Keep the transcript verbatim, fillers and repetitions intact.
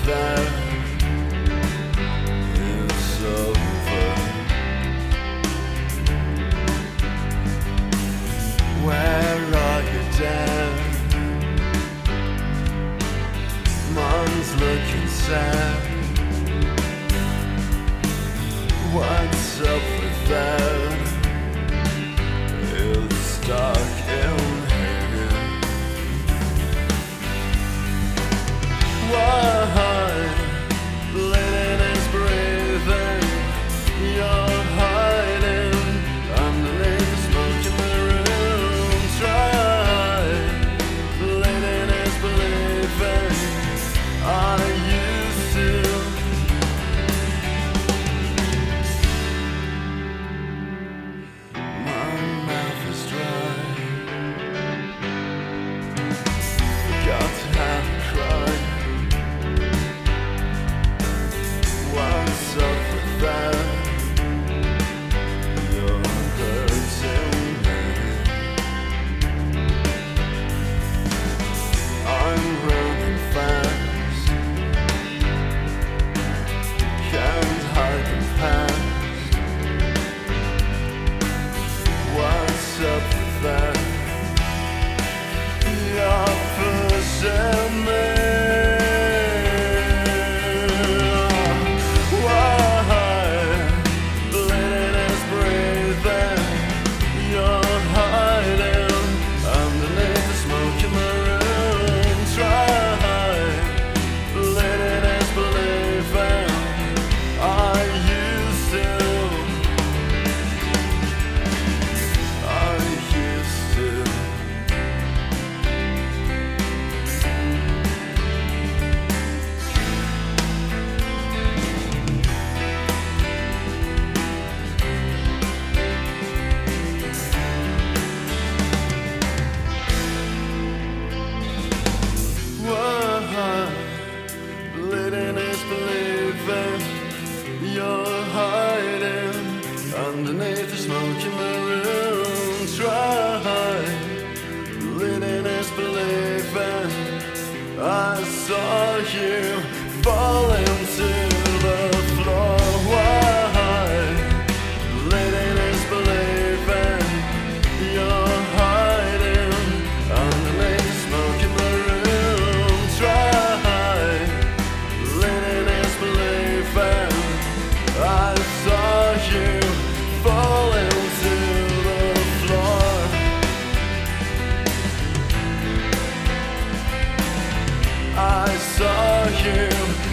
there is over. Where are you, Dan? Mom's looking sad. What's up with that? It's stuck in here. Why? Linen is breathing. You're hiding underneath the smoke in the room. Try. Linen is believing. I used to. My mouth is dry. Forgot to have a cry. What's up with that? You're hurting me. I'm running fast. Can't hide the past. What's up with that? You're pushing me. You're hiding underneath the smoke in the room. Try. Linen is believing. I saw you fall into the floor. Why? Linen is believing. You're hiding underneath the smoke in the room. Try. Linen is believing. I saw you fall into the floor. I saw you